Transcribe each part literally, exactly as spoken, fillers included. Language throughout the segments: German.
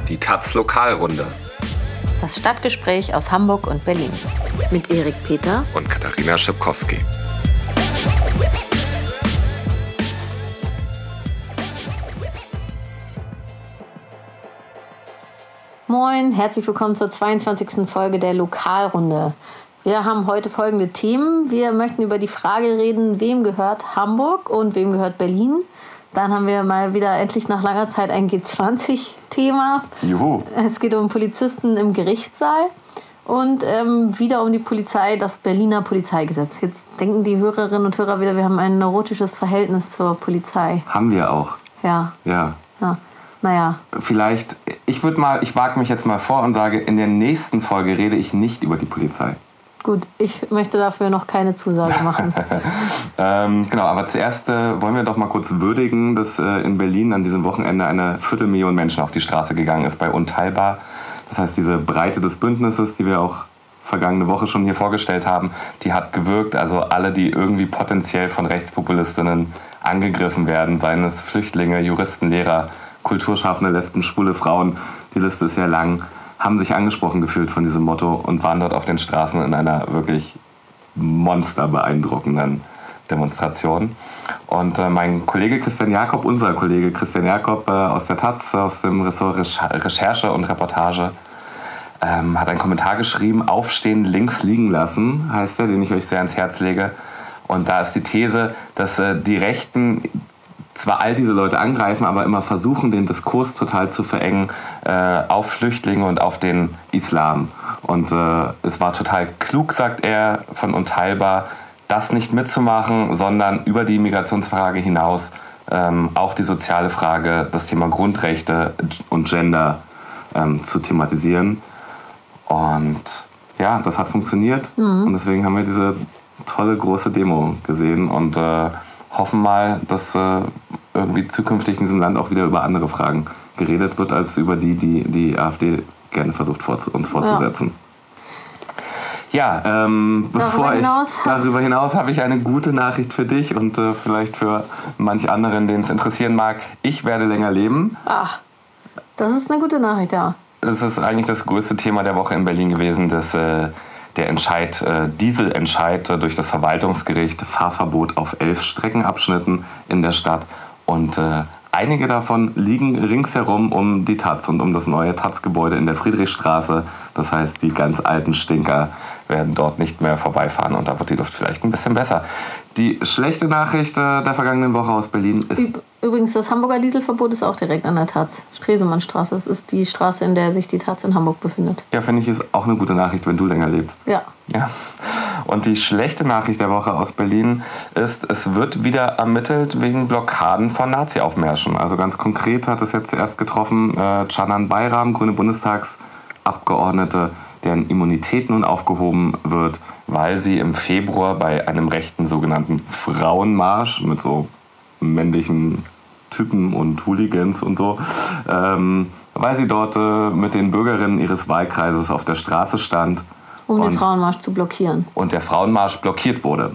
Die taz Lokalrunde. Das Stadtgespräch aus Hamburg und Berlin. Mit Erik Peter und Katharina Schipkowski. Moin, herzlich willkommen zur zweiundzwanzigsten Folge der Lokalrunde. Wir haben heute folgende Themen. Wir möchten über die Frage reden, wem gehört Hamburg und wem gehört Berlin. Dann haben wir mal wieder endlich nach langer Zeit ein G zwanzig Thema. Juhu. Es geht um Polizisten im Gerichtssaal und ähm, wieder um die Polizei, das Berliner Polizeigesetz. Jetzt denken die Hörerinnen und Hörer wieder, wir haben ein neurotisches Verhältnis zur Polizei. Haben wir auch. Ja. Ja. Ja. Naja. Vielleicht, ich würde mal, ich wage mich jetzt mal vor und sage, in der nächsten Folge rede ich nicht über die Polizei. Gut, ich möchte dafür noch keine Zusage machen. ähm, genau, aber zuerst äh, wollen wir doch mal kurz würdigen, dass äh, in Berlin an diesem Wochenende eine Viertelmillion Menschen auf die Straße gegangen ist bei Unteilbar. Das heißt, diese Breite des Bündnisses, die wir auch vergangene Woche schon hier vorgestellt haben, die hat gewirkt. Also alle, die irgendwie potenziell von Rechtspopulistinnen angegriffen werden, seien es Flüchtlinge, Juristen, Lehrer, Kulturschaffende, Lesben, schwule Frauen, die Liste ist sehr lang, haben sich angesprochen gefühlt von diesem Motto und waren dort auf den Straßen in einer wirklich monsterbeeindruckenden Demonstration. Und äh, mein Kollege Christian Jakob, unser Kollege Christian Jakob äh, aus der taz, aus dem Ressort Recherche und Reportage, ähm, hat einen Kommentar geschrieben, Aufstehen, links liegen lassen, heißt er, den ich euch sehr ans Herz lege. Und da ist die These, dass äh, die Rechten zwar all diese Leute angreifen, aber immer versuchen, den Diskurs total zu verengen äh, auf Flüchtlinge und auf den Islam. Und äh, es war total klug, sagt er, von Unteilbar, das nicht mitzumachen, sondern über die Migrationsfrage hinaus ähm, auch die soziale Frage, das Thema Grundrechte und Gender ähm, zu thematisieren. Und ja, das hat funktioniert. Mhm. Und deswegen haben wir diese tolle große Demo gesehen und äh, hoffen mal, dass äh, irgendwie zukünftig in diesem Land auch wieder über andere Fragen geredet wird, als über die, die die AfD gerne versucht, vorzu- uns fortzusetzen. Ja, ja ähm, bevor ich darüber hinaus habe ich eine gute Nachricht für dich und äh, vielleicht für manch anderen, den es interessieren mag. Ich werde länger leben. Ach, das ist eine gute Nachricht, ja. Das ist eigentlich das größte Thema der Woche in Berlin gewesen, dass äh, der Entscheid, äh, Dieselentscheid äh, durch das Verwaltungsgericht, Fahrverbot auf elf Streckenabschnitten in der Stadt. Und äh, einige davon liegen ringsherum um die taz und um das neue taz-Gebäude in der Friedrichstraße. Das heißt, die ganz alten Stinker werden dort nicht mehr vorbeifahren und da wird die Luft vielleicht ein bisschen besser. Die schlechte Nachricht äh, der vergangenen Woche aus Berlin ist... Übrigens, das Hamburger Dieselverbot ist auch direkt an der taz. Stresemannstraße, das ist die Straße, in der sich die taz in Hamburg befindet. Ja, finde ich, ist auch eine gute Nachricht, wenn du länger lebst. Ja. Ja. Und die schlechte Nachricht der Woche aus Berlin ist, es wird wieder ermittelt wegen Blockaden von Nazi-Aufmärschen. Also ganz konkret hat es jetzt zuerst getroffen, äh, Canan Bayram, grüne Bundestagsabgeordnete, deren Immunität nun aufgehoben wird, weil sie im Februar bei einem rechten sogenannten Frauenmarsch mit so männlichen Typen und Hooligans und so, ähm, weil sie dort äh, mit den Bürgerinnen ihres Wahlkreises auf der Straße stand. Um den Frauenmarsch zu blockieren. Und der Frauenmarsch blockiert wurde.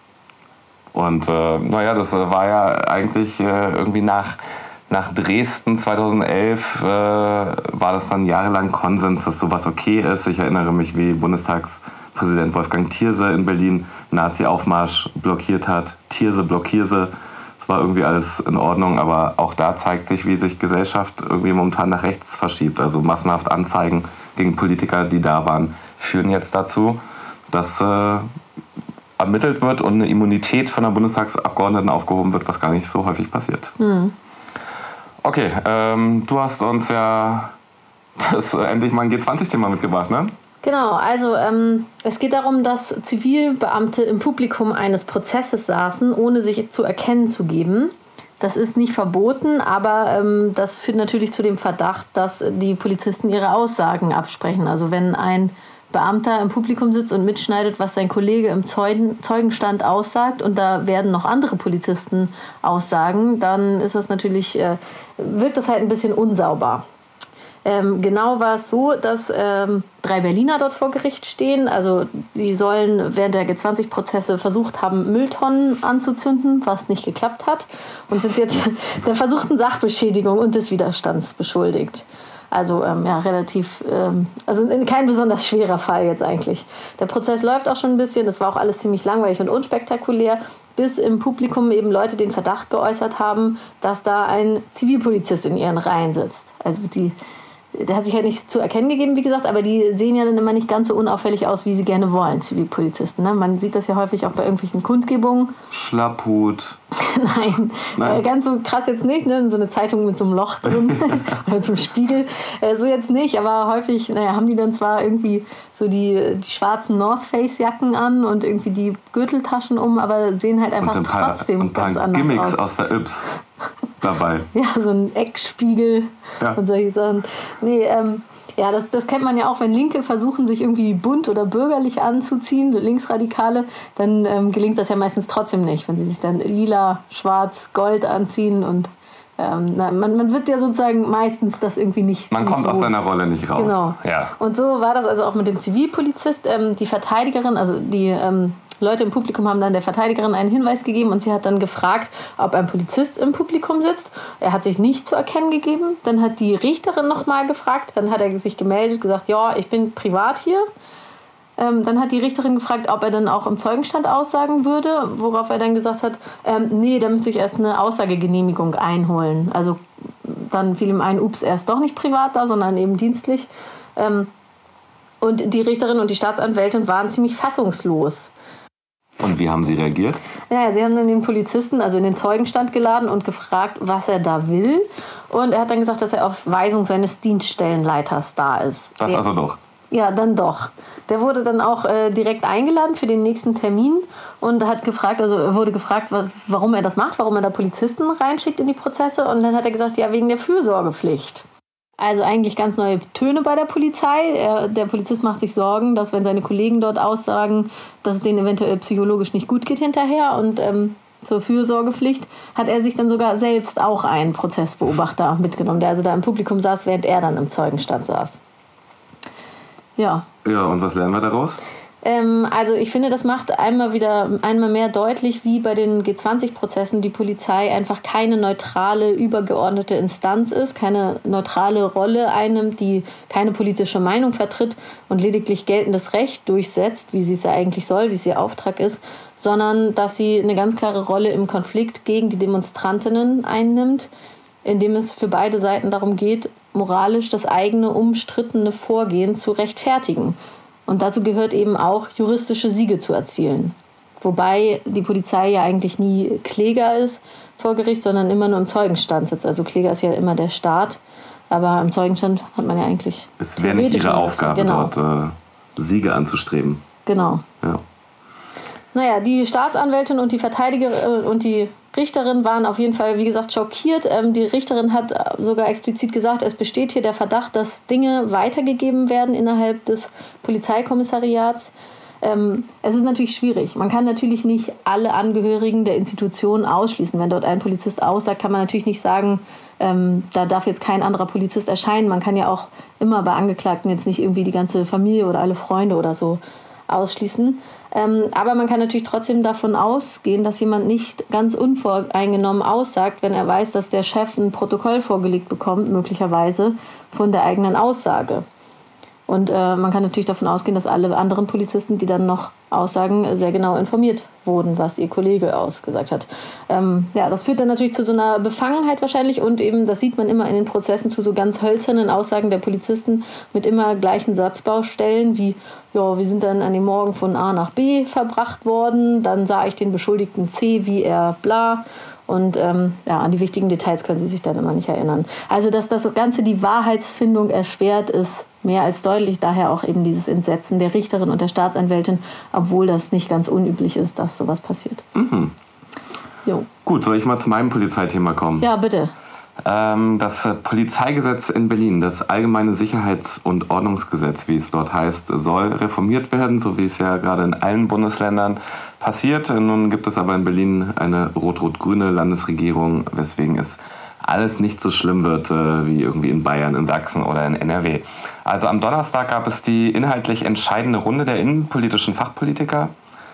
Und äh, naja, das war ja eigentlich äh, irgendwie nach, nach Dresden zweitausendelf äh, war das dann jahrelang Konsens, dass sowas okay ist. Ich erinnere mich, wie Bundestagspräsident Wolfgang Thierse in Berlin Nazi-Aufmarsch blockiert hat. Thierse, Blockierse. Es war irgendwie alles in Ordnung, aber auch da zeigt sich, wie sich Gesellschaft irgendwie momentan nach rechts verschiebt. Also massenhaft Anzeigen gegen Politiker, die da waren, führen jetzt dazu, dass äh, ermittelt wird und eine Immunität von der Bundestagsabgeordneten aufgehoben wird, was gar nicht so häufig passiert. Mhm. Okay, ähm, du hast uns ja das, äh, endlich mal ein G zwanzig-Thema mitgebracht, ne? Genau, also ähm, es geht darum, dass Zivilbeamte im Publikum eines Prozesses saßen, ohne sich zu erkennen zu geben. Das ist nicht verboten, aber ähm, das führt natürlich zu dem Verdacht, dass die Polizisten ihre Aussagen absprechen. Also wenn ein Beamter im Publikum sitzt und mitschneidet, was sein Kollege im Zeugen, Zeugenstand aussagt und da werden noch andere Polizisten aussagen, dann ist das natürlich, äh, wirkt das halt ein bisschen unsauber. Ähm, genau war es so, dass ähm, drei Berliner dort vor Gericht stehen. Also sie sollen während der G zwanzig-Prozesse versucht haben, Mülltonnen anzuzünden, was nicht geklappt hat. Und sind jetzt der versuchten Sachbeschädigung und des Widerstands beschuldigt. Also ähm, ja, relativ, ähm, also kein besonders schwerer Fall jetzt eigentlich. Der Prozess läuft auch schon ein bisschen, das war auch alles ziemlich langweilig und unspektakulär, bis im Publikum eben Leute den Verdacht geäußert haben, dass da ein Zivilpolizist in ihren Reihen sitzt. Also die, der hat sich halt nicht zu erkennen gegeben, wie gesagt, aber die sehen ja dann immer nicht ganz so unauffällig aus, wie sie gerne wollen, Zivilpolizisten. Ne? Man sieht das ja häufig auch bei irgendwelchen Kundgebungen. Schlapphut. Nein, Nein. Äh, ganz so krass jetzt nicht, ne? So eine Zeitung mit so einem Loch drin oder mit so einem Spiegel, äh, so jetzt nicht, aber häufig, naja, haben die dann zwar irgendwie so die, die schwarzen North Face Jacken an und irgendwie die Gürteltaschen um, aber sehen halt einfach und ein paar, trotzdem und ein ganz paar anders Gimmicks aus. aus der Yps dabei. Ja, so ein Eckspiegel Ja. und solche Sachen. Nee, ähm, ja, das, das kennt man ja auch, wenn Linke versuchen, sich irgendwie bunt oder bürgerlich anzuziehen, Linksradikale, dann ähm, gelingt das ja meistens trotzdem nicht, wenn sie sich dann lila, schwarz, gold anziehen und ähm, na, man, man wird ja sozusagen meistens das irgendwie nicht Man nicht kommt aus los. seiner Rolle nicht raus. Genau. Ja. Und so war das also auch mit dem Zivilpolizist. Ähm, die Verteidigerin, also die ähm, Leute im Publikum haben dann der Verteidigerin einen Hinweis gegeben und sie hat dann gefragt, ob ein Polizist im Publikum sitzt. Er hat sich nicht zu erkennen gegeben. Dann hat die Richterin nochmal gefragt. Dann hat er sich gemeldet, gesagt, ja, ich bin privat hier. Ähm, dann hat die Richterin gefragt, ob er dann auch im Zeugenstand aussagen würde, worauf er dann gesagt hat, ähm, nee, da müsste ich erst eine Aussagegenehmigung einholen. Also dann fiel ihm ein, ups, er ist doch nicht privat da, sondern eben dienstlich. Ähm, und die Richterin und die Staatsanwältin waren ziemlich fassungslos. Und wie haben Sie reagiert? Naja, sie haben dann den Polizisten, also in den Zeugenstand geladen und gefragt, was er da will. Und er hat dann gesagt, dass er auf Weisung seines Dienststellenleiters da ist. Das Der, also doch. Ja, dann doch. Der wurde dann auch äh, direkt eingeladen für den nächsten Termin und hat gefragt, also er wurde gefragt, warum er das macht, warum er da Polizisten reinschickt in die Prozesse. Und dann hat er gesagt, ja, wegen der Fürsorgepflicht. Also eigentlich ganz neue Töne bei der Polizei. Er, der Polizist macht sich Sorgen, dass wenn seine Kollegen dort aussagen, dass es denen eventuell psychologisch nicht gut geht hinterher. Und ähm, zur Fürsorgepflicht hat er sich dann sogar selbst auch einen Prozessbeobachter mitgenommen, der also da im Publikum saß, während er dann im Zeugenstand saß. Ja. Ja, und was lernen wir daraus? Ähm, also ich finde, das macht einmal wieder einmal mehr deutlich, wie bei den G zwanzig Prozessen die Polizei einfach keine neutrale, übergeordnete Instanz ist, keine neutrale Rolle einnimmt, die keine politische Meinung vertritt und lediglich geltendes Recht durchsetzt, wie sie es ja eigentlich soll, wie es ihr Auftrag ist, sondern dass sie eine ganz klare Rolle im Konflikt gegen die Demonstrantinnen einnimmt, indem es für beide Seiten darum geht, moralisch das eigene umstrittene Vorgehen zu rechtfertigen. Und dazu gehört eben auch, juristische Siege zu erzielen. Wobei die Polizei ja eigentlich nie Kläger ist vor Gericht, sondern immer nur im Zeugenstand sitzt. Also Kläger ist ja immer der Staat, aber im Zeugenstand hat man ja eigentlich... Es wäre nicht ihre Aufgabe, genau. dort äh, Siege anzustreben. Genau. Ja. Naja, die Staatsanwältin und die Verteidigerin und die Richterin waren auf jeden Fall, wie gesagt, schockiert. Ähm, die Richterin hat sogar explizit gesagt, es besteht hier der Verdacht, dass Dinge weitergegeben werden innerhalb des Polizeikommissariats. Ähm, es ist natürlich schwierig. Man kann natürlich nicht alle Angehörigen der Institution ausschließen. Wenn dort ein Polizist aussagt, kann man natürlich nicht sagen, ähm, da darf jetzt kein anderer Polizist erscheinen. Man kann ja auch immer bei Angeklagten jetzt nicht irgendwie die ganze Familie oder alle Freunde oder so ausschließen. Ähm, aber man kann natürlich trotzdem davon ausgehen, dass jemand nicht ganz unvoreingenommen aussagt, wenn er weiß, dass der Chef ein Protokoll vorgelegt bekommt, möglicherweise von der eigenen Aussage. Und äh, man kann natürlich davon ausgehen, dass alle anderen Polizisten, die dann noch aussagen, sehr genau informiert wurden, was ihr Kollege ausgesagt hat. Ähm, ja, das führt dann natürlich zu so einer Befangenheit wahrscheinlich und eben, das sieht man immer in den Prozessen, zu so ganz hölzernen Aussagen der Polizisten mit immer gleichen Satzbaustellen wie, ja, wir sind dann an dem Morgen von A nach B verbracht worden, dann sah ich den Beschuldigten C, wie er bla. Und ähm, ja, an die wichtigen Details können sie sich dann immer nicht erinnern. Also, dass das Ganze die Wahrheitsfindung erschwert, ist mehr als deutlich. Daher auch eben dieses Entsetzen der Richterin und der Staatsanwältin, obwohl das nicht ganz unüblich ist, dass sowas passiert. Mhm. Jo. Gut, soll ich mal zu meinem Polizeithema kommen? Ja, bitte. Ähm, das Polizeigesetz in Berlin, das Allgemeine Sicherheits- und Ordnungsgesetz, wie es dort heißt, soll reformiert werden, so wie es ja gerade in allen Bundesländern passiert. Nun gibt es aber in Berlin eine rot-rot-grüne Landesregierung, weswegen es alles nicht so schlimm wird äh, wie irgendwie in Bayern, in Sachsen oder in N R W. Also am Donnerstag gab es die inhaltlich entscheidende Runde der innenpolitischen Fachpolitiker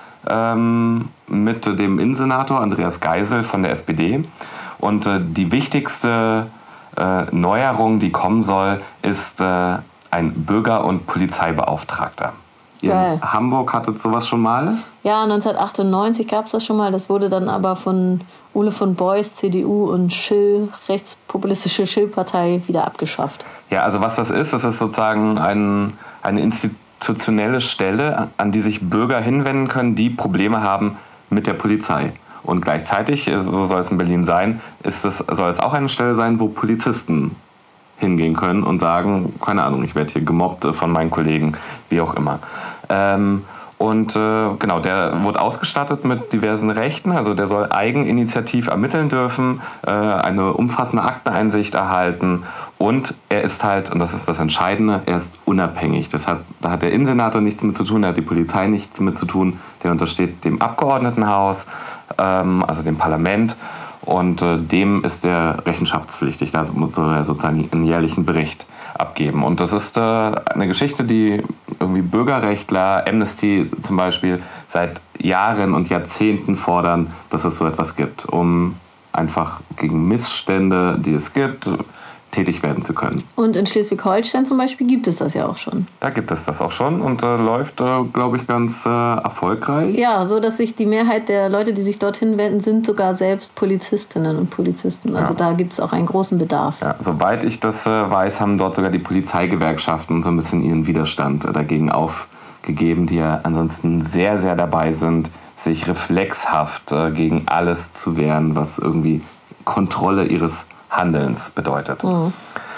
ähm, mit dem Innensenator Andreas Geisel von der S P D. Und äh, die wichtigste äh, Neuerung, die kommen soll, ist äh, ein Bürger- und Polizeibeauftragter. Ihr Geil. in Hamburg hattet sowas schon mal? Ja, neunzehnhundertachtundneunzig gab es das schon mal. Das wurde dann aber von Ole von Beuys, C D U und Schill, rechtspopulistische Schill-Partei, wieder abgeschafft. Ja, also was das ist, das ist sozusagen ein, eine institutionelle Stelle, an die sich Bürger hinwenden können, die Probleme haben mit der Polizei. Und gleichzeitig, so soll es in Berlin sein, ist es, soll es auch eine Stelle sein, wo Polizisten hingehen können und sagen, keine Ahnung, ich werde hier gemobbt von meinen Kollegen, wie auch immer. Ähm, und äh, genau, der wurde ausgestattet mit diversen Rechten, also der soll eigeninitiativ ermitteln dürfen, äh, eine umfassende Akteneinsicht erhalten und er ist halt, und das ist das Entscheidende, er ist unabhängig. Das heißt, da hat der Innensenator nichts mit zu tun, da hat die Polizei nichts mit zu tun, der untersteht dem Abgeordnetenhaus, ähm, also dem Parlament. Und äh, dem ist der rechenschaftspflichtig. Da soll er sozusagen einen jährlichen Bericht abgeben. Und das ist äh, eine Geschichte, die irgendwie Bürgerrechtler, Amnesty zum Beispiel, seit Jahren und Jahrzehnten fordern, dass es so etwas gibt, um einfach gegen Missstände, die es gibt, tätig werden zu können. Und in Schleswig-Holstein zum Beispiel gibt es das ja auch schon. Da gibt es das auch schon und äh, läuft, äh, glaube ich, ganz äh, erfolgreich. Ja, so dass sich die Mehrheit der Leute, die sich dorthin wenden, sind sogar selbst Polizistinnen und Polizisten. Also ja. Da gibt es auch einen großen Bedarf. Ja, soweit ich das äh, weiß, haben dort sogar die Polizeigewerkschaften so ein bisschen ihren Widerstand äh, dagegen aufgegeben, die ja ansonsten sehr, sehr dabei sind, sich reflexhaft äh, gegen alles zu wehren, was irgendwie Kontrolle ihres Handelns bedeutet. Mhm.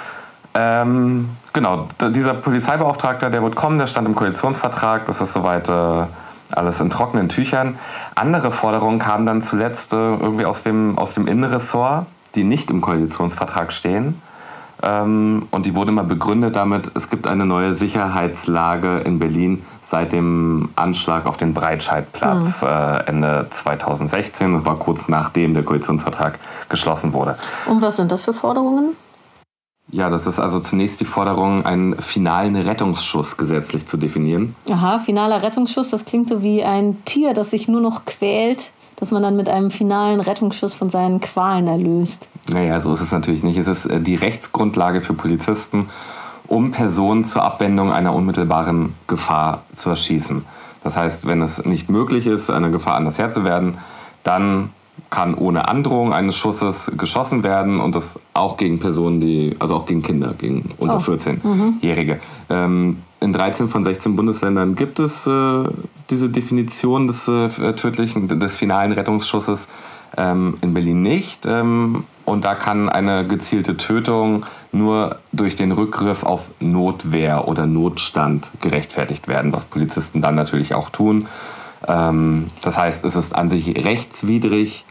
Ähm, genau, dieser Polizeibeauftragter, der wird kommen, der stand im Koalitionsvertrag, das ist soweit äh, alles in trockenen Tüchern. Andere Forderungen kamen dann zuletzt äh, irgendwie aus dem, aus dem Innenressort, die nicht im Koalitionsvertrag stehen. Ähm, und die wurde mal begründet damit, es gibt eine neue Sicherheitslage in Berlin seit dem Anschlag auf den Breitscheidplatz mhm. äh, Ende zweitausendsechzehn. Das war kurz nachdem der Koalitionsvertrag geschlossen wurde. Und was sind das für Forderungen? Ja, das ist also zunächst die Forderung, einen finalen Rettungsschuss gesetzlich zu definieren. Aha, finaler Rettungsschuss, das klingt so wie ein Tier, das sich nur noch quält, dass man dann mit einem finalen Rettungsschuss von seinen Qualen erlöst. Naja, so ist es natürlich nicht. Es ist die Rechtsgrundlage für Polizisten, um Personen zur Abwendung einer unmittelbaren Gefahr zu erschießen. Das heißt, wenn es nicht möglich ist, einer Gefahr anders Herr zu werden, dann kann ohne Androhung eines Schusses geschossen werden und das auch gegen Personen, die, also auch gegen Kinder, gegen unter oh. vierzehnjährige. Mhm. Ähm, in dreizehn von sechzehn Bundesländern gibt es äh, diese Definition des äh, tödlichen, des finalen Rettungsschusses, ähm, in Berlin nicht. Ähm, und da kann eine gezielte Tötung nur durch den Rückgriff auf Notwehr oder Notstand gerechtfertigt werden, was Polizisten dann natürlich auch tun. Ähm, das heißt, es ist an sich rechtswidrig,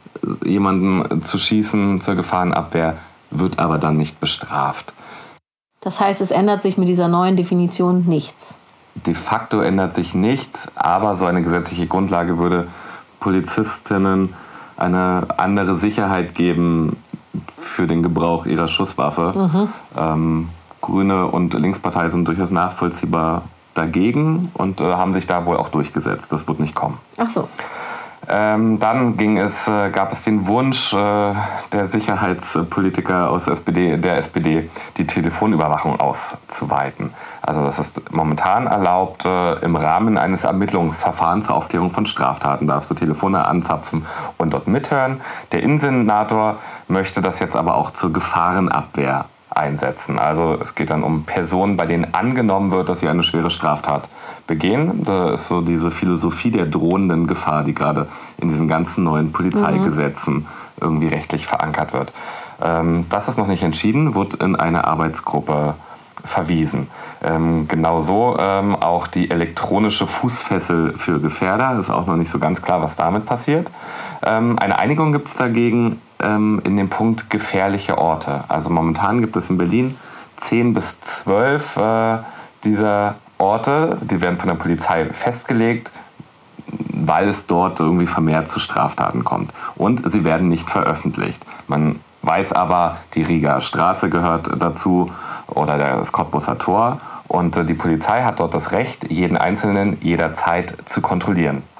jemanden zu schießen zur Gefahrenabwehr, wird aber dann nicht bestraft. Das heißt, es ändert sich mit dieser neuen Definition nichts? De facto ändert sich nichts, aber so eine gesetzliche Grundlage würde Polizistinnen eine andere Sicherheit geben für den Gebrauch ihrer Schusswaffe. Mhm. Ähm, Grüne und Linkspartei sind durchaus nachvollziehbar dagegen und äh, haben sich da wohl auch durchgesetzt. Das wird nicht kommen. Ach so. Ähm, dann ging es, äh, gab es den Wunsch äh, der Sicherheitspolitiker aus S P D, der S P D, die Telefonüberwachung auszuweiten. Also das ist momentan erlaubt, äh, im Rahmen eines Ermittlungsverfahrens zur Aufklärung von Straftaten darfst du Telefone anzapfen und dort mithören. Der Innensenator möchte das jetzt aber auch zur Gefahrenabwehr einsetzen. Also es geht dann um Personen, bei denen angenommen wird, dass sie eine schwere Straftat begehen. Das ist so diese Philosophie der drohenden Gefahr, die gerade in diesen ganzen neuen Polizeigesetzen mhm. irgendwie rechtlich verankert wird. Ähm, das ist noch nicht entschieden, wird in eine Arbeitsgruppe verwiesen. Ähm, genauso ähm, auch die elektronische Fußfessel für Gefährder. Ist auch noch nicht so ganz klar, was damit passiert. Ähm, eine Einigung gibt es dagegen ähm, in dem Punkt gefährliche Orte. Also momentan gibt es in Berlin zehn bis zwölf äh, dieser Orte. Die werden von der Polizei festgelegt, weil es dort irgendwie vermehrt zu Straftaten kommt. Und sie werden nicht veröffentlicht. Man weiß aber, die Rieger Straße gehört dazu oder das Cottbuser Tor. Und die Polizei hat dort das Recht, jeden Einzelnen jederzeit zu kontrollieren.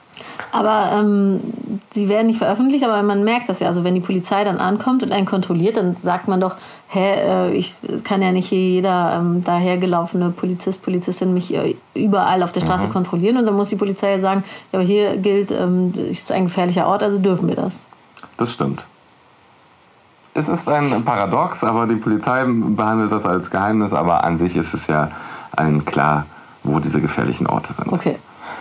Aber ähm, sie werden nicht veröffentlicht, aber man merkt das ja. Also wenn die Polizei dann ankommt und einen kontrolliert, dann sagt man doch, hä, äh, ich kann ja nicht hier jeder ähm, dahergelaufene Polizist, Polizistin mich äh, überall auf der Straße mhm. kontrollieren. Und dann muss die Polizei ja sagen, ja, aber hier gilt, ähm, ist ein gefährlicher Ort, also dürfen wir das. Das stimmt. Es ist ein Paradox, aber die Polizei behandelt das als Geheimnis, aber an sich ist es ja allen klar, wo diese gefährlichen Orte sind. Okay.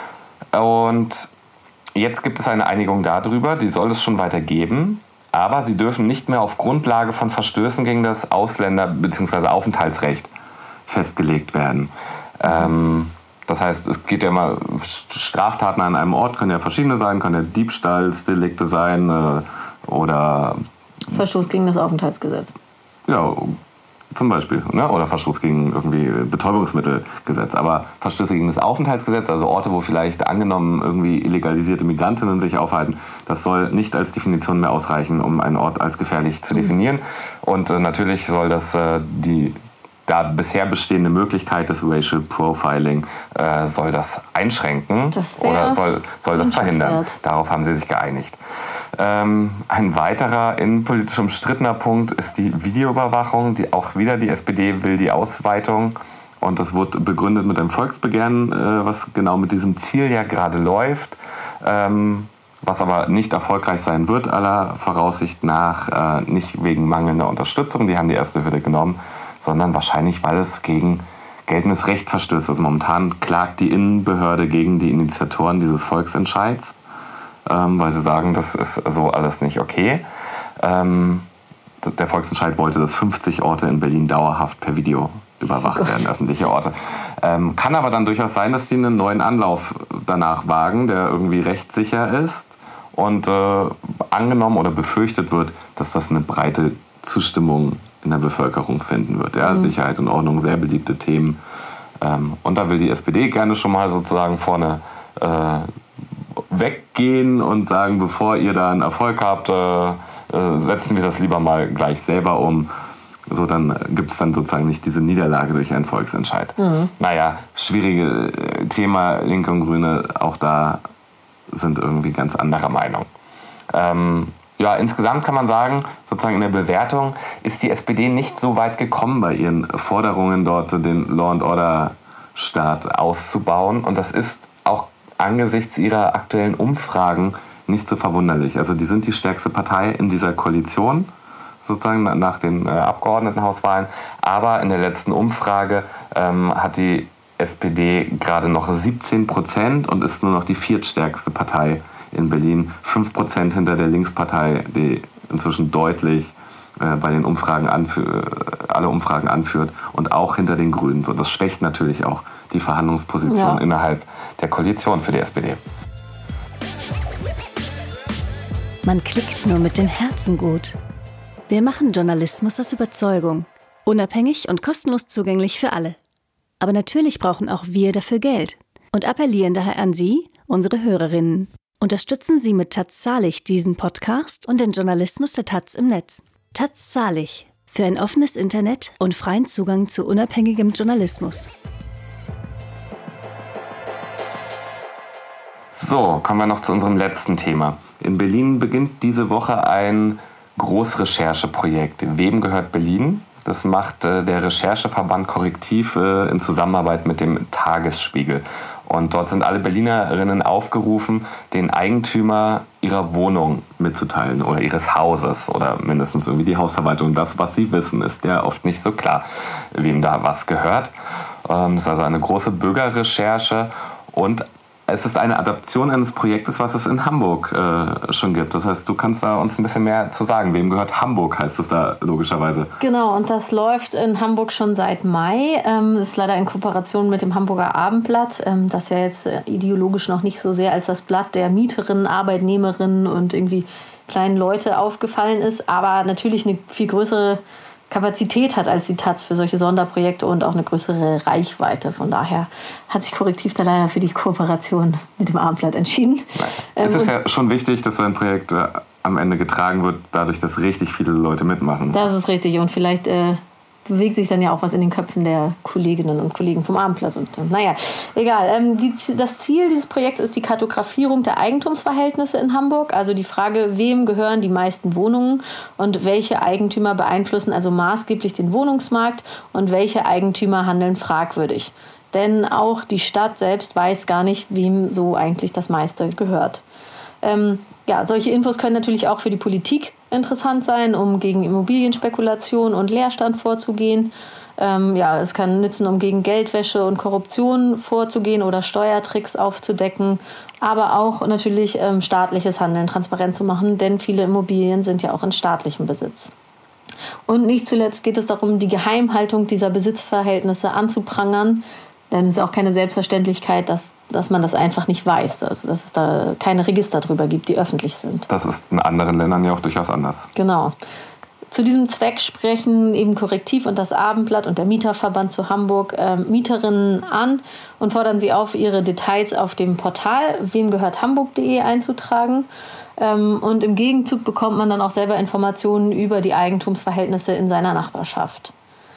Und jetzt gibt es eine Einigung darüber, die soll es schon weiter geben, aber sie dürfen nicht mehr auf Grundlage von Verstößen gegen das Ausländer- bzw. Aufenthaltsrecht festgelegt werden. Ähm, das heißt, es geht ja immer, Straftaten an einem Ort können ja verschiedene sein, können ja Diebstahlsdelikte sein äh, oder Verstoß gegen das Aufenthaltsgesetz. Ja, zum Beispiel. Ne? Oder Verstoß gegen irgendwie Betäubungsmittelgesetz. Aber Verstöße gegen das Aufenthaltsgesetz, also Orte, wo vielleicht angenommen irgendwie illegalisierte Migrantinnen sich aufhalten, das soll nicht als Definition mehr ausreichen, um einen Ort als gefährlich zu definieren. Mhm. Und äh, natürlich soll das äh, die da bisher bestehende Möglichkeit des Racial Profiling äh, soll das einschränken das oder soll, soll das verhindern. Darauf haben sie sich geeinigt. Ähm, ein weiterer innenpolitisch umstrittener Punkt ist die Videoüberwachung. Die, auch wieder die S P D will die Ausweitung. Und das wurde begründet mit einem Volksbegehren, äh, was genau mit diesem Ziel ja gerade läuft. Ähm, was aber nicht erfolgreich sein wird, aller Voraussicht nach. Äh, nicht wegen mangelnder Unterstützung, die haben die erste Hürde genommen, sondern wahrscheinlich, weil es gegen geltendes Recht verstößt. Also momentan klagt die Innenbehörde gegen die Initiatoren dieses Volksentscheids, ähm, weil sie sagen, das ist so alles nicht okay. Ähm, der Volksentscheid wollte, dass fünfzig Orte in Berlin dauerhaft per Video überwacht werden, öffentliche Orte. Ähm, kann aber dann durchaus sein, dass die einen neuen Anlauf danach wagen, der irgendwie rechtssicher ist und äh, angenommen oder befürchtet wird, dass das eine breite Zustimmung in der Bevölkerung finden wird. Ja? Mhm. Sicherheit und Ordnung, sehr beliebte Themen. Ähm, und da will die S P D gerne schon mal sozusagen vorne äh, weggehen und sagen, bevor ihr da einen Erfolg habt, äh, äh, setzen wir das lieber mal gleich selber um. So, dann gibt es dann sozusagen nicht diese Niederlage durch einen Volksentscheid. Mhm. Naja, schwierige Thema, Linke und Grüne, auch da sind irgendwie ganz anderer Meinung. Ähm, Ja, insgesamt kann man sagen, sozusagen in der Bewertung ist die S P D nicht so weit gekommen bei ihren Forderungen, dort den Law-and-Order-Staat auszubauen. Und das ist auch angesichts ihrer aktuellen Umfragen nicht so verwunderlich. Also die sind die stärkste Partei in dieser Koalition, sozusagen nach den äh, Abgeordnetenhauswahlen. Aber in der letzten Umfrage ähm, hat die S P D gerade noch siebzehn Prozent und ist nur noch die viertstärkste Partei in Berlin, fünf Prozent hinter der Linkspartei, die inzwischen deutlich äh, bei den Umfragen anfü- alle Umfragen anführt und auch hinter den Grünen. So, das schwächt natürlich auch die Verhandlungsposition ja. innerhalb der Koalition für die S P D. Man klickt nur mit dem Herzen gut. Wir machen Journalismus aus Überzeugung. Unabhängig und kostenlos zugänglich für alle. Aber natürlich brauchen auch wir dafür Geld. Und appellieren daher an Sie, unsere Hörerinnen. Unterstützen Sie mit Taz Zahlig diesen Podcast und den Journalismus der Taz im Netz. Taz Zahlig. Für ein offenes Internet und freien Zugang zu unabhängigem Journalismus. So, kommen wir noch zu unserem letzten Thema. In Berlin beginnt diese Woche ein Großrechercheprojekt. Wem gehört Berlin? Das macht äh, der Rechercheverband Korrektiv äh, in Zusammenarbeit mit dem Tagesspiegel. Und dort sind alle Berlinerinnen aufgerufen, den Eigentümer ihrer Wohnung mitzuteilen oder ihres Hauses oder mindestens irgendwie die Hausverwaltung. Das, was sie wissen, ist ja oft nicht so klar, wem da was gehört. Ähm, das ist also eine große Bürgerrecherche und es ist eine Adaption eines Projektes, was es in Hamburg äh, schon gibt. Das heißt, du kannst da uns ein bisschen mehr zu sagen. Wem gehört Hamburg, heißt es da logischerweise. Genau, und das läuft in Hamburg schon seit Mai. Ähm, das ist leider in Kooperation mit dem Hamburger Abendblatt, ähm, das ja jetzt äh, ideologisch noch nicht so sehr als das Blatt der Mieterinnen, Arbeitnehmerinnen und irgendwie kleinen Leute aufgefallen ist, aber natürlich eine viel größere Kapazität hat als die Taz für solche Sonderprojekte und auch eine größere Reichweite. Von daher hat sich Korrektiv da leider für die Kooperation mit dem Abendblatt entschieden. Es ist ja schon wichtig, dass so ein Projekt äh, am Ende getragen wird, dadurch, dass richtig viele Leute mitmachen. Das ist richtig und vielleicht äh, bewegt sich dann ja auch was in den Köpfen der Kolleginnen und Kollegen vom Abendblatt. Und, naja, egal. Ähm, die, das Ziel dieses Projekts ist die Kartografierung der Eigentumsverhältnisse in Hamburg. Also die Frage, wem gehören die meisten Wohnungen und welche Eigentümer beeinflussen also maßgeblich den Wohnungsmarkt und welche Eigentümer handeln fragwürdig. Denn auch die Stadt selbst weiß gar nicht, wem so eigentlich das meiste gehört. Ähm, ja, solche Infos können natürlich auch für die Politik interessant sein, um gegen Immobilienspekulation und Leerstand vorzugehen. Ähm, ja, es kann nützen, um gegen Geldwäsche und Korruption vorzugehen oder Steuertricks aufzudecken, aber auch natürlich ähm, staatliches Handeln transparent zu machen, denn viele Immobilien sind ja auch in staatlichem Besitz. Und nicht zuletzt geht es darum, die Geheimhaltung dieser Besitzverhältnisse anzuprangern, denn es ist auch keine Selbstverständlichkeit, dass dass man das einfach nicht weiß, also dass es da keine Register drüber gibt, die öffentlich sind. Das ist in anderen Ländern ja auch durchaus anders. Genau. Zu diesem Zweck sprechen eben Korrektiv und das Abendblatt und der Mieterverband zu Hamburg äh, Mieterinnen an und fordern sie auf, ihre Details auf dem Portal wemgehörthamburg punkt de einzutragen. Ähm, und im Gegenzug bekommt man dann auch selber Informationen über die Eigentumsverhältnisse in seiner Nachbarschaft.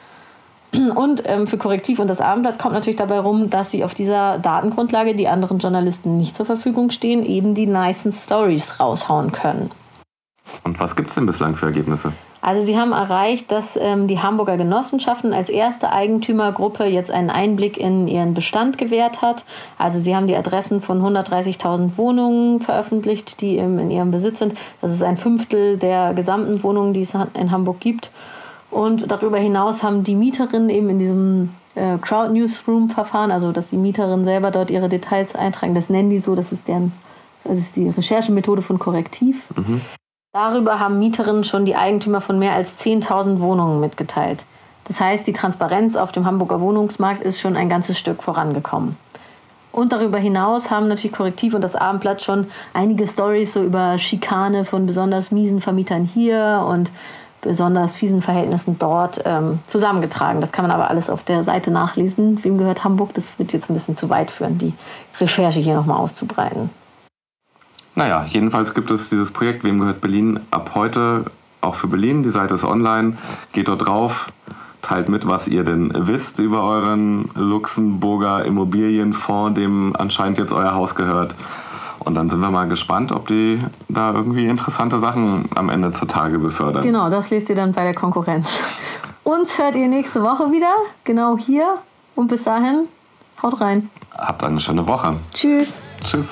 Und ähm, für Korrektiv und das Abendblatt kommt natürlich dabei rum, dass sie auf dieser Datengrundlage, die anderen Journalisten nicht zur Verfügung stehen, eben die nicen Stories raushauen können. Und was gibt es denn bislang für Ergebnisse? Also sie haben erreicht, dass ähm, die Hamburger Genossenschaften als erste Eigentümergruppe jetzt einen Einblick in ihren Bestand gewährt hat. Also sie haben die Adressen von hundertdreißigtausend Wohnungen veröffentlicht, die im, in ihrem Besitz sind. Das ist ein Fünftel der gesamten Wohnungen, die es in Hamburg gibt. Und darüber hinaus haben die Mieterinnen eben in diesem äh, Crowd-Newsroom-Verfahren, also dass die Mieterinnen selber dort ihre Details eintragen, das nennen die so, das ist, deren, das ist die Recherchemethode von Korrektiv. Mhm. Darüber haben Mieterinnen schon die Eigentümer von mehr als zehntausend Wohnungen mitgeteilt. Das heißt, die Transparenz auf dem Hamburger Wohnungsmarkt ist schon ein ganzes Stück vorangekommen. Und darüber hinaus haben natürlich Korrektiv und das Abendblatt schon einige Storys so über Schikane von besonders miesen Vermietern hier und besonders fiesen Verhältnissen dort ähm, zusammengetragen. Das kann man aber alles auf der Seite nachlesen. Wem gehört Hamburg? Das wird jetzt ein bisschen zu weit führen, die Recherche hier nochmal auszubreiten. Naja, jedenfalls gibt es dieses Projekt Wem gehört Berlin ab heute auch für Berlin. Die Seite ist online. Geht dort drauf, teilt mit, was ihr denn wisst über euren Luxemburger Immobilienfonds, dem anscheinend jetzt euer Haus gehört. Und dann sind wir mal gespannt, ob die da irgendwie interessante Sachen am Ende zutage befördern. Genau, das lest ihr dann bei der Konkurrenz. Uns hört ihr nächste Woche wieder, genau hier. Und bis dahin, haut rein. Habt eine schöne Woche. Tschüss. Tschüss.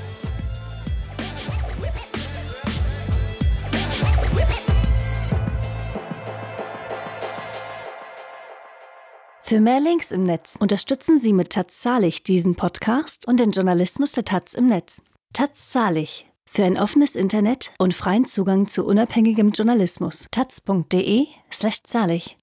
Für mehr Links im Netz unterstützen Sie mit Taz Zahlig diesen Podcast und den Journalismus der Taz im Netz. Taz Zahlig. Für ein offenes Internet und freien Zugang zu unabhängigem Journalismus. taz punkt de slash zahlig